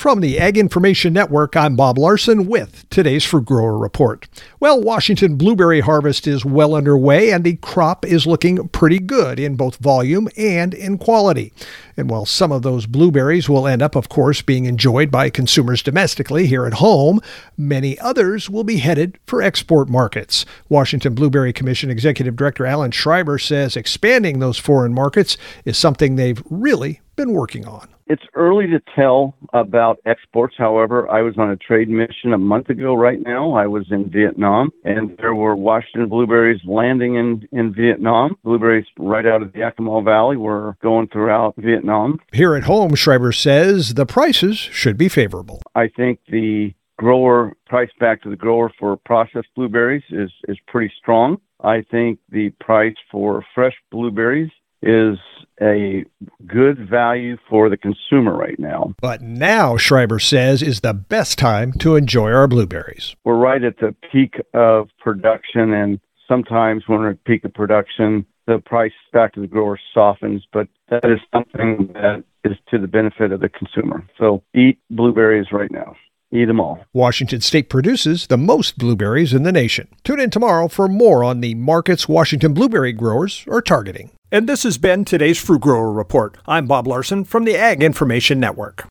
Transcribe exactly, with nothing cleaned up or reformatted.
From the Ag Information Network, I'm Bob Larson with today's Fruit Grower Report. Well, Washington blueberry harvest is well underway and the crop is looking pretty good in both volume and in quality. And while some of those blueberries will end up, of course, being enjoyed by consumers domestically here at home, many others will be headed for export markets. Washington Blueberry Commission Executive Director Alan Schreiber says expanding those foreign markets is something they've really been working on. It's early to tell about exports. However, I was on a trade mission a month ago right now. I was in Vietnam, and there were Washington blueberries landing in, in Vietnam. Blueberries right out of the Yakima Valley were going throughout Vietnam. Here at home, Schreiber says the prices should be favorable. I think the grower price back to the grower for processed blueberries is, is pretty strong. I think the price for fresh blueberries is a good value for the consumer right now. But now, Schreiber says, is the best time to enjoy our blueberries. We're right at the peak of production, and sometimes when we're at peak of production, the price back to the grower softens, but that is something that is to the benefit of the consumer. So eat blueberries right now. Eat them all. Washington State produces the most blueberries in the nation. Tune in tomorrow for more on the markets Washington blueberry growers are targeting. And this has been today's Fruit Grower Report. I'm Bob Larson from the Ag Information Network.